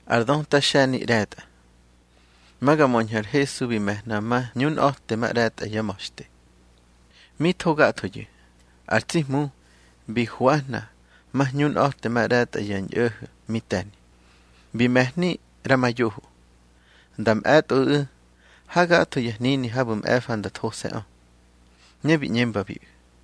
Ardon tashani reta. Maga monjar Jesu bi mehna ma nyun ohte ma reta yamoshte. Mi toga toye. Arti mu bi huahna ma nyun ohte ma reta yan mitani. Bi mehni ramayuhu. Dam et haga toye nini habum efanda tose o. Nebi nyemba bi.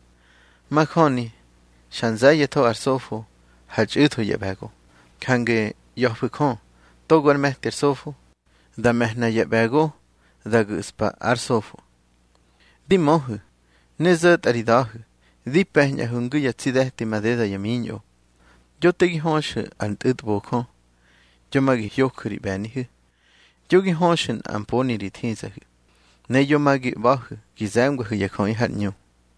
Makhoni shanzaya to arsofo hajito yebago. Kange yohbukon togor mehter sofo. Da mehna yebago da guspa arsofo. Di mohu nezat aridahu. Di pehnya hungu yatsidehti madeda yaminyo. Yo tegi honshe ant bokon. Yo magi yokuri banihu. Yogi honshen amponi ritinzahu. Ne yo magi wahu gizangwahu yakon hatnyo.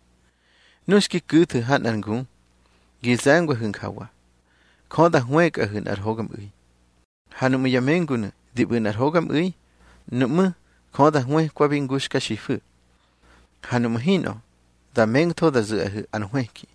Nuski kutu hatnangun. Gizangwahun kawa. Koda huek ahun arhogam ui. Hanumu yamengunu dibun arhogam ui. Numu koda huek kwa bingushka shifu. Hanumu hino da meng toda zu ahu anhueki.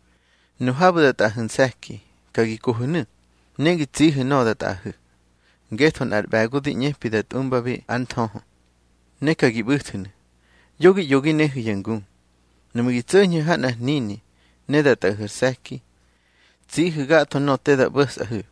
Nuhabu dat ahun seki kagi kuhunu. Negi tihu no dat ahu. Gethon arbago di nyepi dat umbabi antoho. Nekagi buhtunu. Yogi nehu yangun. Numugi tsenyu hana nini. Nedat ahur seki. Tihu gato no teda bus ahu.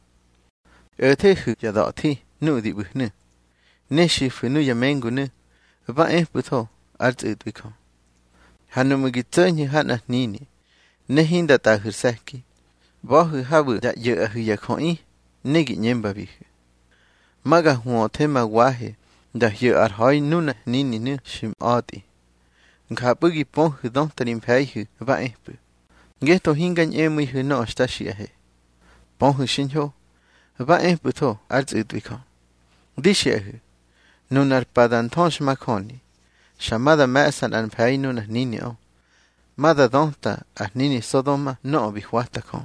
Tehu yadati nu di buhnu. Neshifu nu yamengu nu. Va buto arts utwiko. Hanumugi tsenyu hana nini. Nehinda tahur seki. Bahu habu da ye ahu yakoi. Negi nyemba bihu. Maga huo tema wahe. Da ye arhoi nuna nini nu shim adi. Nkabugi ponhu don tarim peihu va bu. Geto hingan emui no stashi ahe. Ponhu shinho. Va buto arts utwiko. Dishi ahu. Nunar padantonsh makoni. Shamada maesan an pei nuna nini o. Mada donta a nini sodoma no bihuata kon.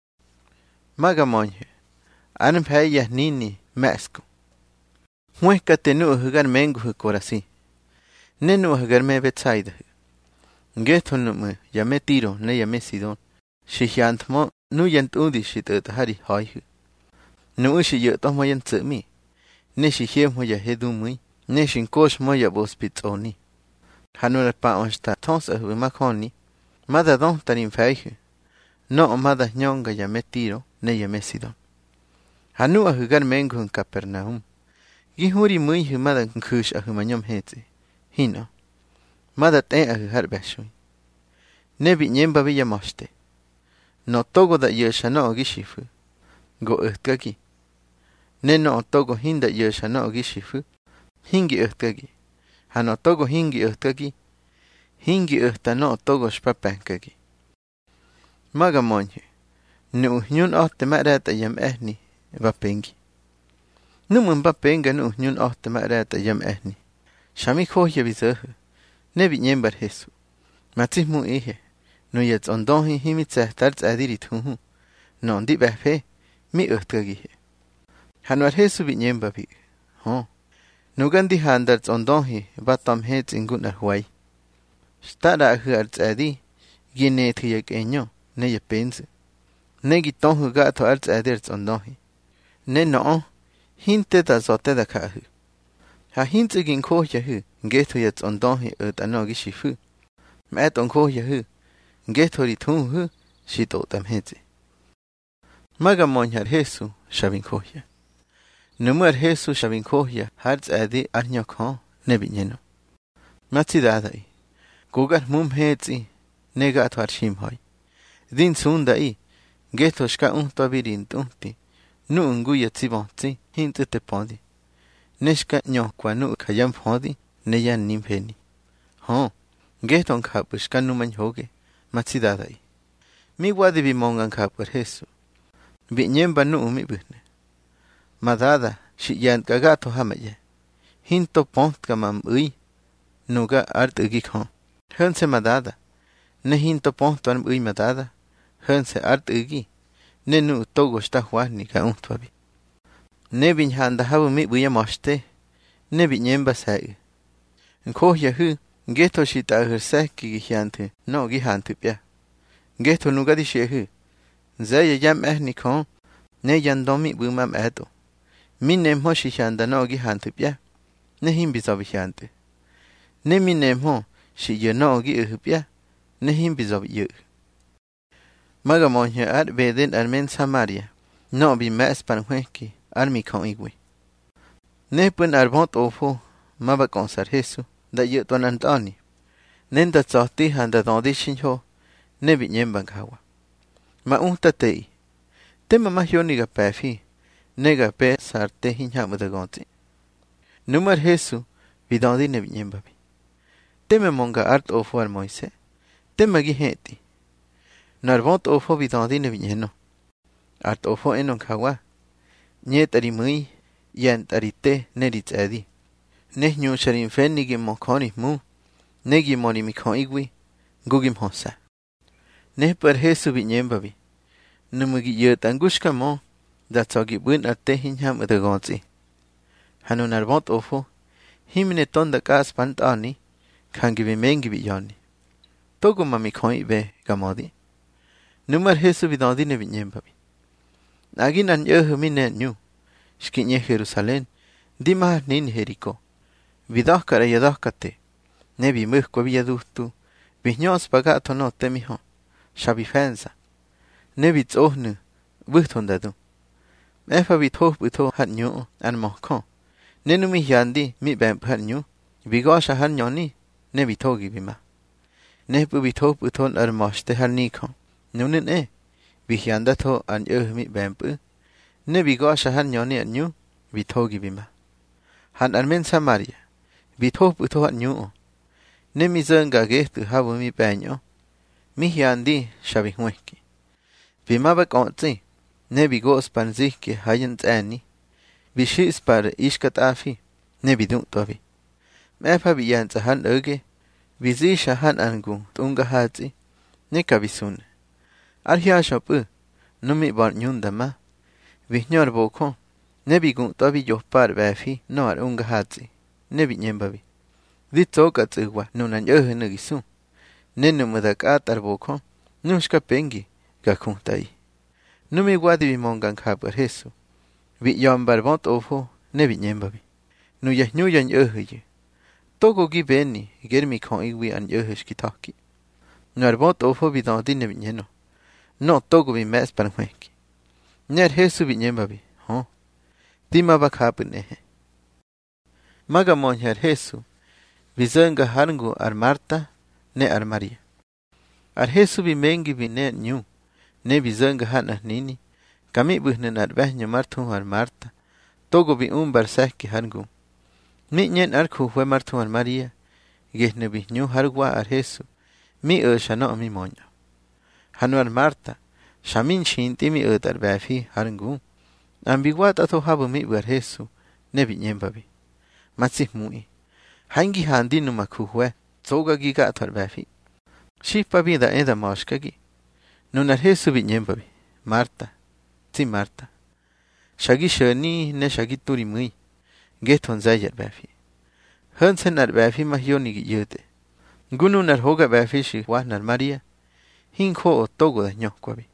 Maga monje. An pei ya nini maesko. Huesca tenu hugar mengu hukorasi. Nenu hugar me betsaida. Geto numu yame tiro ne yame sidon. Shihantmo nu yant udi shit hari hoihu. Nu ushi yotomo yantsumi. Ne shihemo ya hedumui. Ne shinkosh mo ya bospitoni. Hanura pa onsta tons ahu makoni. Mada don tarin feihu. No mada nyonga yame tiro ne yame sidon. Hanu ahugar mengu en Capernaum. Gihuri muy mada kush ahu manyom hete. Hino. Mada ten ahu harbashui. Nebi nyemba villa moste. No togo da yesha no gishifu. Go utkagi. Ne no togo hinda yesha no gishifu. Hingi utkagi. Hano togo hingi utkagi. Hingi uhta no togo shpapankagi. Maga monje. Nu nyun ohte marata yam ehni. Vapengi. Numun vapenga nu nyun ohte marata yam ehni. Shami khohya bizahu. Nebi nyembar Jesu. Matismu ihe. No yets ondonhi himitsa tarts adirit huhu. No di behpe. Mi uhtgagihe. Hanwar Jesu bi nyemba bi. Ho. Nugandi handarts ondonhi. Batam hets ingun arhuay. Stada ahu arts adi. Gine tiyak enyo. Ne ye pensi. Negi tonhu gato arts adirts ondonhi. Ne no. Hinte da zote da kahu. Ha hinte gin kohya hu. Geto yets ondonhi ut anogi shifu. Maet on kohya hu. Geto ritun hu. Shito tam hetse. Maga monjar Jesu shabin kohya. Numar Jesu shabin kohya. Harts adi arnyok ho. Nebi nyeno. Matsi dadai. Gogar mum hetsi. Nega atwar shim hoi. Din sunda i. Geto shka untabirin tunti. Nu ungu yatsibonti. Hinte te pondi. Neshka nyokwa nu kayam pondi. Neyan nimpeni. Ho. Geton kapushka numan hoge. Matsi dadai. Mi wadi bi mongan kapur Jesu. Bi nyemba nu mi buhne. Madada. Shiyant kagato hamaye. Hinto pont kamam ui. Nuga art ugik ho. Hönse madada. Ne hinto pont warm ui madada. Hönse art ugi. Ne nu togo sta huahni ka untwabi. Ne bin handa habu mi buya moshte. Ne bi nyemba sai. Nkohya hu. Geto shita ahur seki gihyante. No gihantu pya. Geto nugadi shehu. Zaya yam ehni kon. Ne yandomi bumam edo. Minemo shihanda no gi hantipya. Ne him bizobihante. Ne minemo shi no gi uhpya. Ne him bizob Magamonje ar beden armen Samaria. No bi mes panhueki armi kon igwi. Ne pun arbont ofo maba konsar Jesu da yeton Antoni. Nenda tsohti handa dondi shinho ne bi nyemban kawa. Ma untatei. Tema mahioni ga pefi. Nega pe sarte hinhamu da gonti. Numar Jesu bidondi ne bi nyembabi. Tema monga art ofo ar Moise. Tema gi heti. Narbont ofo bidondi ne bi nyeno. Art ofo enon kawa. Nyet arimui. Yant arite nerit edi. Nehnu sharin fen nigi mokoni mu. Negi moni mikon igwi. Gugim hosa. Neh per Jesu bi nyembabi. Numugi yet angushka mo. Da tsogi bun arte hinham udagonzi. Hanu narbont ofo. Himne tonda kas pantani. Kangi bi mengi bi yoni. Togo ma mikon ibe gamodi. Numar Jesu bidondi ne bi nyembabi. Agin an yohu mine nyu. Shkinye Jerusalén, dima nin Jericó. Vidohkara yadohkate. Nebi muhko viaduhtu. Vihnyos pagato no temiho. Shabifenza. Nebi tsohnu. Buhtondadu. Efa vithoh buto hat nyu an mohko. Nenumi yandi mi bemp hat nyu. Vigosha han nyoni. Nebi togi bima. Nebu vithoh buton ar moshte har niko. Nunin Vihyanda to an mi bemp. Ne vigosha han nyoni at nyu, vitogi bima. Han armen Samaria, vitho puto at nyu. Ne mi zanga gehtu habu mi peño. Mi hiandi shabihweki. Bima bak ontzi, ne vigos panzihki hayan tsani. Vishis par ishkat afi, ne vidun tobi. Mefa viyanza han öge, vizisha han angu tunga hatzi, ne kabisun. Arhia shopu, numi bar nyundama. Vihnyor boko, nebi gun tobi yohpar befi no ar unga hatzi, nebi nyembabi. Di tsoka tsiwa nunan yohe nugisu. Nenu mudakat ar boko, nushka pengi, gakuntai. Numi wadi bimongan kapar Jesu. Vi yombar bont ofo, nebi nyembabi. Nu yahnyuyan yohe. Togo gi beni, germi kon igwi an yohe shkitaki. Nuar bont ofo bidondi nebi nyeno. No togo bi mes panhueki. Ner Jesu bi nyembabi, ho? Dima bakapun ehe. Magamon her Jesu, bizanga harngu ar Marta, ne ar Maria. Ar Jesu bi mengi bi ne nyu, ne bizanga han nini, kami buhnen ar behnyo martu ar Marta, togo bi bar sehki harngu. Mi nyen ar kuhwe martu ar Maria, gehne bi nyu hargwa ar Jesu, mi shano mi monyo. Hanu ar Marta, Shamin shinti mi ötar befi harngu. Ambiguat ato habu mi bar Jesu, nebi nyembabi. Matsih mui. Hangi handi numa kuhwe, tsoga giga atar befi. Shipa vida eda moshkagi. Nunar Jesu bi nyembabi. Marta. Ti Marta. Shagi shani ne shagi turi mui. Geton zayar befi. Hansen ar befi mahioni gi yote. Gunu nar hoga befi shi wahnar Maria. Hinko o togo da nyokwabi.